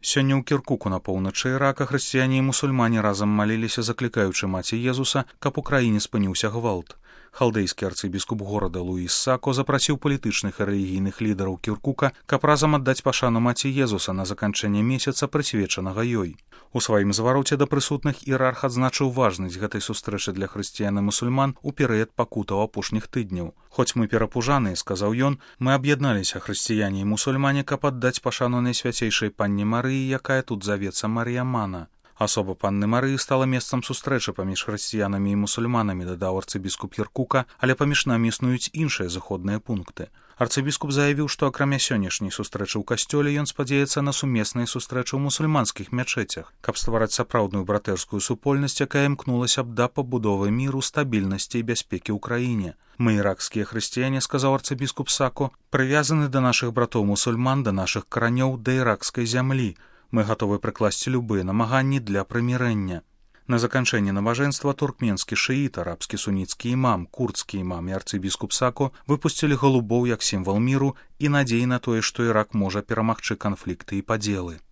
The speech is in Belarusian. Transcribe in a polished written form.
Сёння ў Кіркуку на поўначы Ірака хрысціяне і мусульмане разам маліліся, заклікаючы маці Езуса, каб у краіне спыніўся гвалт. Халдэйскі арцыбіскуп горада Луіс Сако запрасіў палітычных і рэлігійных лідараў Кіркука, каб разам аддаць пашану маці Езуса на заканчэнне месяца, прысвечанага ёй. У сваім звароце да прысутных іерарх адзначыў важнасць гэтай сустрэчы для хрысціян і мусульман у перыяд пакутаў апошніх тыдняў. Хоць мы перапужаныя, сказаў ён, мы аб'ядналіся хрысціяне і мусульмане, каб аддаць пашану найсвяцейшай панне Марыі, якая тут завецца Мар'ямана. Асоба панны Марыі стала месцам сустрэчы паміж хрысціянамі і мусульманамі, дадаў арцыбіскуп Кіркука, але паміж намі існуюць іншыя заходныя пункты. Арцыбіскуп заявіў, што акрамя сённяшняй сустрэчы ў касцёле ён спадзяецца на сумесныя сустрэчы ў мусульманскіх мячэцях, каб ствараць сапраўдную братэрскую супольнасць, якая імкнулася б да пабудовы міру, стабільнасці і бяспекі ў краіне. Мы, іракскія хрысціяне, сказаў арцыбіскуп Сако, прывязаны да нашых братоў-мусульман, да нашых каранёў, да іракскай зямлі. Мы гатовы прыкласці любыя намаганні для прымірэння. На заканчэнне набажэнства туркменскі шыіт, арабскі суніцкі імам, курдскі імам і арцыбіскуп Сако выпусцілі галубоў як сімвал міру і надзеі на тое, што Ірак можа перамагчы канфлікты і падзелы.